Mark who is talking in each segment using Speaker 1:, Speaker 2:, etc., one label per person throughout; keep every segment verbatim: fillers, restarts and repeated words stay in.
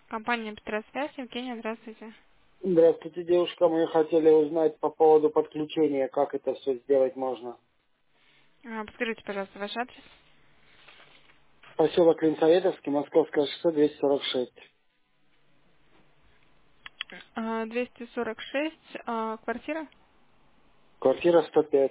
Speaker 1: Компания Петросвязь, Евгения, здравствуйте.
Speaker 2: Здравствуйте, девушка. Мы хотели узнать по поводу подключения, как это все сделать можно.
Speaker 1: А, Подскажите, пожалуйста, ваш адрес.
Speaker 2: Поселок Ленсоветовский, Московское шоссе, двести сорок шесть.
Speaker 1: А, двести сорок шесть, а, квартира.
Speaker 2: Квартира сто пять.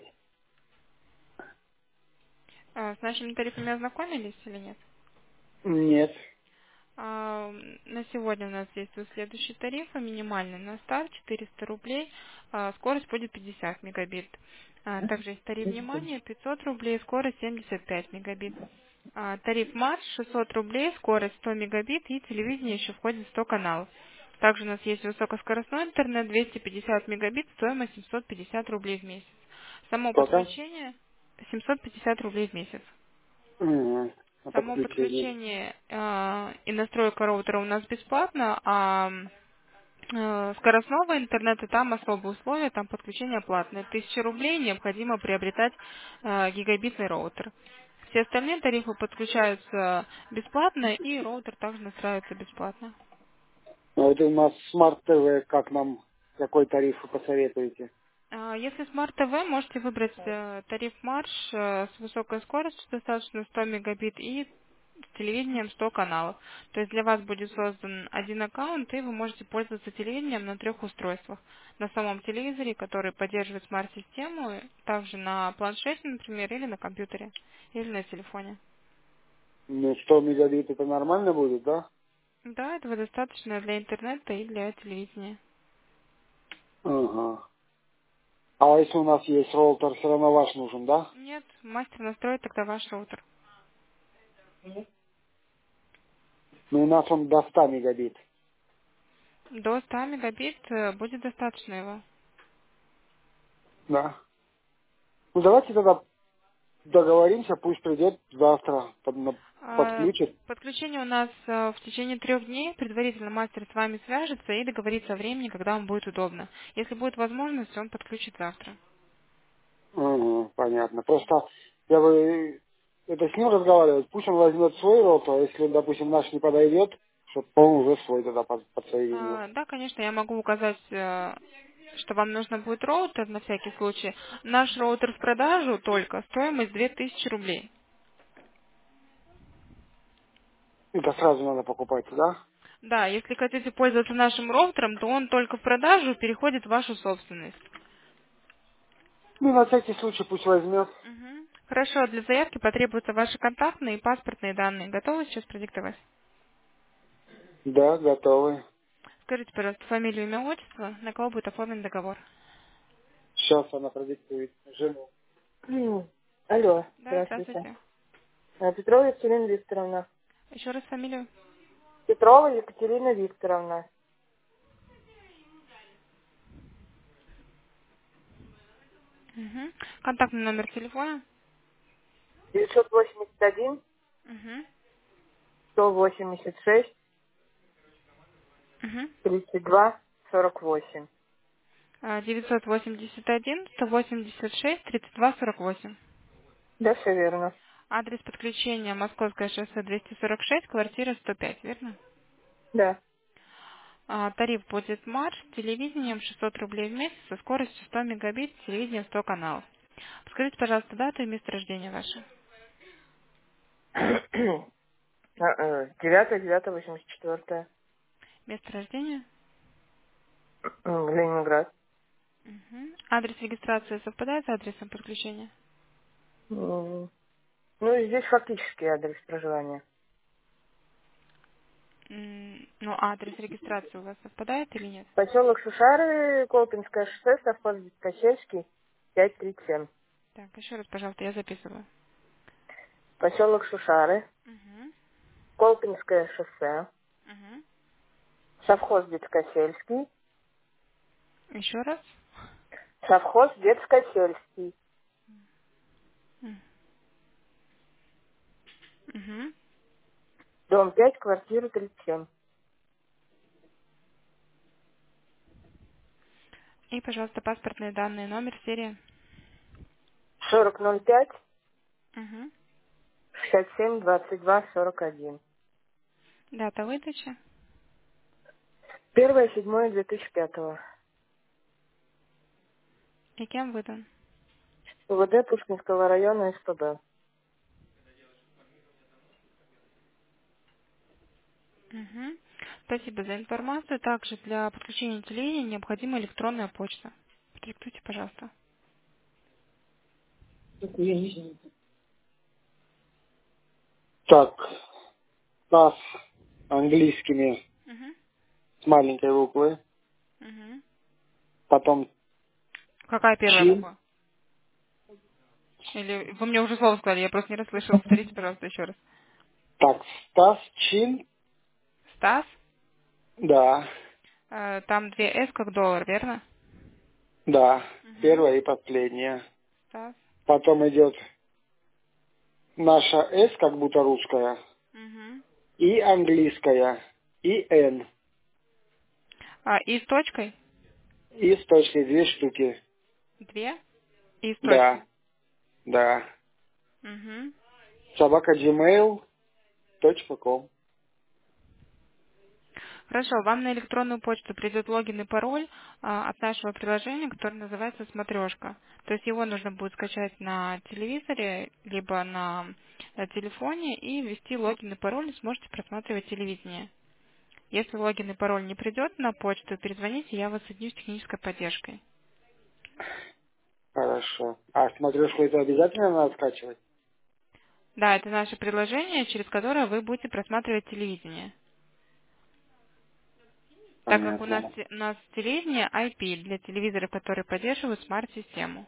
Speaker 1: А, С нашими тарифами ознакомились или нет?
Speaker 2: Нет.
Speaker 1: А, На сегодня у нас действуют следующие тарифы. Минимальный на старт четыреста рублей, а, скорость будет пятьдесят мегабит. А, Также есть тариф внимания пятьсот рублей, скорость семьдесят пять мегабит. А, Тариф Марш шестьсот рублей, скорость сто мегабит и телевидение еще входит в сто каналов. Также у нас есть высокоскоростной интернет двести пятьдесят мегабит, стоимость семьсот пятьдесят рублей в месяц. Само
Speaker 2: Сколько?
Speaker 1: подключение семьсот пятьдесят рублей в месяц.
Speaker 2: Угу. На
Speaker 1: Само
Speaker 2: подключение.
Speaker 1: подключение э, и настройка роутера у нас бесплатно, а э, скоростного интернета там особые условия, там подключение платное. Тысяча рублей необходимо приобретать э, гигабитный роутер. Все остальные тарифы подключаются бесплатно, и роутер также настраивается бесплатно.
Speaker 2: А вот у нас Смарт ТВ, как нам, какой тариф вы посоветуете?
Speaker 1: А, Если Smart ти ви, можете выбрать э, тариф Марш э, с высокой скоростью, достаточно сто мегабит, и с телевидением сто каналов. То есть для вас будет создан один аккаунт, и вы можете пользоваться телевидением на трех устройствах. На самом телевизоре, который поддерживает смарт-систему, также на планшете, например, или на компьютере, или на телефоне.
Speaker 2: Ну, сто мегабит это нормально будет, да?
Speaker 1: Да, этого достаточно для интернета и для телевидения.
Speaker 2: Ага. А если у нас есть роутер, все равно ваш нужен, да?
Speaker 1: Нет, мастер настроит тогда ваш роутер.
Speaker 2: Ну, у нас он до ста мегабит.
Speaker 1: До ста мегабит э, будет достаточно его.
Speaker 2: Да. Ну, давайте тогда договоримся, пусть придет завтра, под- на-
Speaker 1: А,
Speaker 2: подключит.
Speaker 1: Подключение у нас э, в течение трех дней. Предварительно мастер с вами свяжется и договорится о времени, когда вам будет удобно. Если будет возможность, он подключит завтра.
Speaker 2: Угу, понятно. Просто я бы это с ним разговаривать, пусть он возьмет свой рот, а если, допустим, наш не подойдет, чтобы он уже свой тогда под- подсоединил.
Speaker 1: А, Да, конечно, я могу указать, э, что вам нужно будет роутер на всякий случай. Наш роутер в продажу только, стоимость две тысячи рублей.
Speaker 2: Это сразу надо покупать, да?
Speaker 1: Да, если хотите пользоваться нашим роутером, то он только в продажу переходит в вашу собственность.
Speaker 2: Ну, на всякий случай пусть возьмет.
Speaker 1: Мгм. Хорошо, для заявки потребуются ваши контактные и паспортные данные. Готовы сейчас продиктовать?
Speaker 2: Да, готовы.
Speaker 1: Скажите, пожалуйста, фамилию, имя, отчество, на кого будет оформлен договор?
Speaker 2: Сейчас она продиктует. Жену.
Speaker 3: М, Алло,
Speaker 1: Да,
Speaker 3: здравствуйте.
Speaker 1: здравствуйте.
Speaker 3: А, Петрова Екатерина Викторовна.
Speaker 1: Еще раз фамилию.
Speaker 3: Петрова Екатерина Викторовна.
Speaker 1: Угу. Контактный номер телефона.
Speaker 3: девятьсот восемьдесят один
Speaker 1: Угу.
Speaker 3: сто восемьдесят шесть
Speaker 1: Угу.
Speaker 3: тридцать два сорок восемь.
Speaker 1: девятьсот восемьдесят один сто восемьдесят шесть тридцать два сорок восемь.
Speaker 3: Да, все верно.
Speaker 1: Адрес подключения Московское шоссе двести сорок шесть, квартира сто пять, верно?
Speaker 3: Да.
Speaker 1: А, тариф будет марш с телевидением шестьсот рублей в месяц со скоростью сто мегабит, телевидение сто каналов. Скажите, пожалуйста, дату и место рождения ваше.
Speaker 3: Девятое, девятое, восемьдесят четвертое.
Speaker 1: Место рождения?
Speaker 3: Ленинград.
Speaker 1: Угу. Адрес регистрации совпадает с адресом подключения?
Speaker 3: М, Ну, и здесь фактически адрес проживания.
Speaker 1: М, Ну, а адрес регистрации у вас совпадает или нет?
Speaker 3: Поселок Шушары, Колпинское шоссе, совхоз Косельский, пять тридцать семь.
Speaker 1: Так, еще раз, пожалуйста, я записываю.
Speaker 3: Поселок Шушары,
Speaker 1: Угу.
Speaker 3: Колпинское шоссе,
Speaker 1: Угу.
Speaker 3: совхоз Детскосельский,
Speaker 1: Еще раз.
Speaker 3: совхоз Детскосельский,
Speaker 1: Угу.
Speaker 3: дом пять, квартира тридцать семь.
Speaker 1: И, пожалуйста, паспортные данные, номер, серия.
Speaker 3: сорок ноль пять,
Speaker 1: Угу.
Speaker 3: шестьдесят семь, двадцать два, сорок один.
Speaker 1: Дата выдачи.
Speaker 3: Первое седьмое две тысячи пятого.
Speaker 1: И кем выдан?
Speaker 3: УВД Пушкинского района СПБ.
Speaker 1: Угу. Спасибо за информацию. Также для подключения телевидения необходима электронная почта. Продиктуйте, пожалуйста.
Speaker 2: Так, ТАСС английскими
Speaker 1: Угу.
Speaker 2: с маленькой буквы,
Speaker 1: Угу.
Speaker 2: потом
Speaker 1: Какая первая
Speaker 2: чин,
Speaker 1: буква? Или вы мне уже слово сказали, я просто не расслышала. Повторите, пожалуйста, еще раз.
Speaker 2: так, ТАСС, чин,
Speaker 1: Стас.
Speaker 2: да,
Speaker 1: Э, Там две «С» как доллар, верно?
Speaker 2: да,
Speaker 1: Угу.
Speaker 2: первая и последняя.
Speaker 1: Стас.
Speaker 2: Потом идет наша «С», как будто русская,
Speaker 1: Угу.
Speaker 2: и английская, и «Н»,
Speaker 1: А, и с точкой?
Speaker 2: и с точкой две штуки.
Speaker 1: Две? И с
Speaker 2: Да,
Speaker 1: точкой.
Speaker 2: да.
Speaker 1: Угу.
Speaker 2: Собака gmail точка ком.
Speaker 1: Хорошо, вам на электронную почту придет логин и пароль а, от нашего приложения, которое называется «Смотрешка». То есть его нужно будет скачать на телевизоре, либо на э, телефоне и ввести логин и пароль, и сможете просматривать телевидение. Если логин и пароль не придет на почту, перезвоните, я вас соединю с технической поддержкой.
Speaker 2: Хорошо. А смотрешку это обязательно надо скачивать?
Speaker 1: Да, это наше приложение, через которое вы будете просматривать телевидение. Так как у нас,
Speaker 2: Понятно.
Speaker 1: у нас телевидение ай пи для телевизоров, которые поддерживают смарт-систему.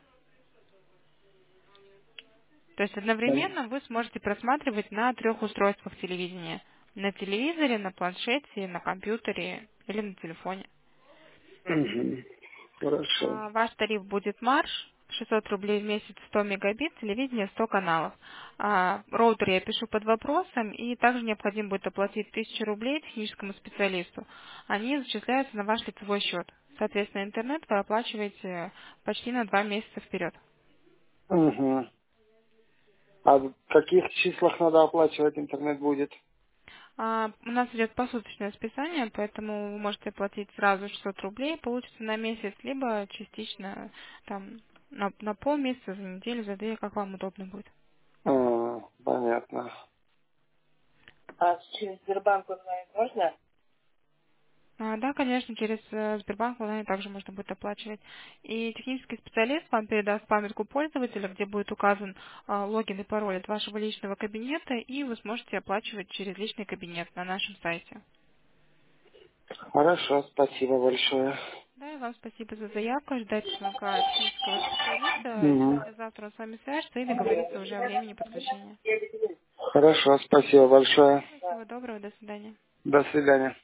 Speaker 1: То есть
Speaker 2: Пон-
Speaker 1: одновременно вы сможете просматривать на трех устройствах телевидения. На телевизоре, на планшете, на компьютере или на телефоне.
Speaker 2: Мгм. Хорошо.
Speaker 1: А, Ваш тариф будет марш, шестьсот рублей в месяц, сто мегабит, телевидение сто каналов. А, Роутер я пишу под вопросом, и также необходимо будет оплатить тысячу рублей техническому специалисту. Они зачисляются на ваш лицевой счет. Соответственно, интернет вы оплачиваете почти на два месяца вперед.
Speaker 2: Мгм. А в каких числах надо оплачивать интернет будет?
Speaker 1: А, У нас идет посуточное списание, поэтому вы можете оплатить сразу шестьсот рублей, получится на месяц, либо частично там на, на полмесяца, за неделю, за две, как вам удобно будет.
Speaker 2: А, понятно.
Speaker 3: А через Сбербанк онлайн можно?
Speaker 1: А, да, конечно, через э, Сбербанк онлайн также можно будет оплачивать. И технический специалист вам передаст памятку пользователя, где будет указан а, логин и пароль от вашего личного кабинета, и вы сможете оплачивать через личный кабинет на нашем сайте.
Speaker 2: Хорошо, спасибо большое.
Speaker 1: Да, и вам спасибо за заявку. Ждать звонка технического специалиста.
Speaker 2: Мгм.
Speaker 1: Сегодня-завтра он с вами свяжется и договорится уже о времени подключения.
Speaker 2: Хорошо, спасибо большое.
Speaker 1: Да, всего доброго, до свидания.
Speaker 2: До свидания.